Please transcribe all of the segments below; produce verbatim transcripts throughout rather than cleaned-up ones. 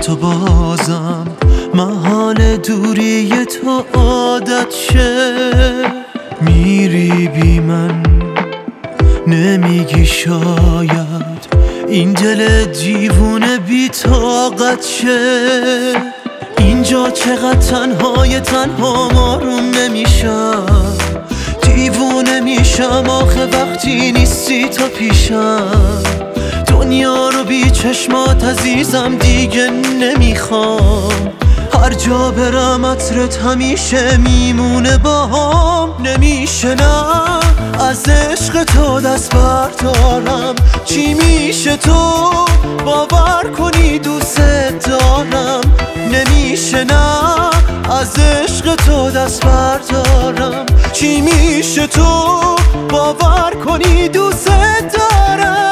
تو بازم محال دوری تو عادت شه. میری بی من نمیگی شاید این دل دیوونه بی طاقت شه. اینجا چقدر تنهای تنها آروم نمیشم، دیوونه میشم آخه وقتی نیستی تو پیشم. دنیا رو بی چشمات عزیزم دیگه نمیخوام، هر جا برم عطرت همیشه میمونه باهام. نمیشه نه از عشق تو دست بردارم، چی میشه تو باور کنی دوست دارم. نمیشه نه از عشق تو دست بردارم، چی میشه تو باور کنی دوست دارم.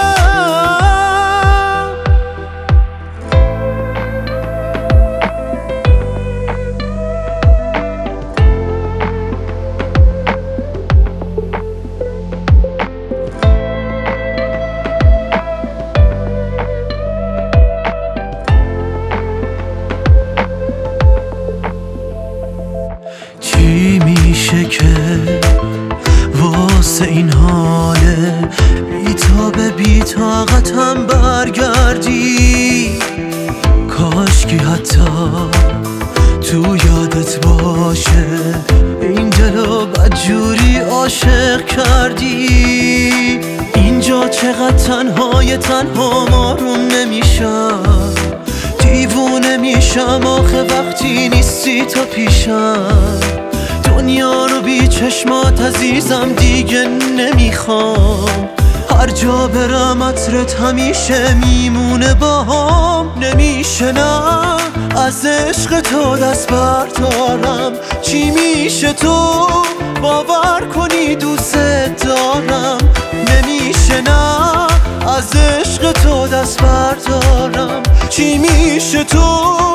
چی میشه که واسه این حاله بی تاب بی طاقتم برگردی؟ کاش که حتی تو یادت باشه این دلو بدجوری عاشق کردی. اینجا چقدر تنهای تنها آروم نمیشم، دیوونه میشم آخه وقتی نیستی تو پیشم. دنیا رو بی چشمات عزیزم دیگه نمیخوام، هر جا برم عطرت همیشه میمونه باهام. نمیشه نه از عشق تو دست بردارم، چی میشه تو باور کنی دوست دارم. نمیشه نه از عشق تو دست بردارم، چی میشه تو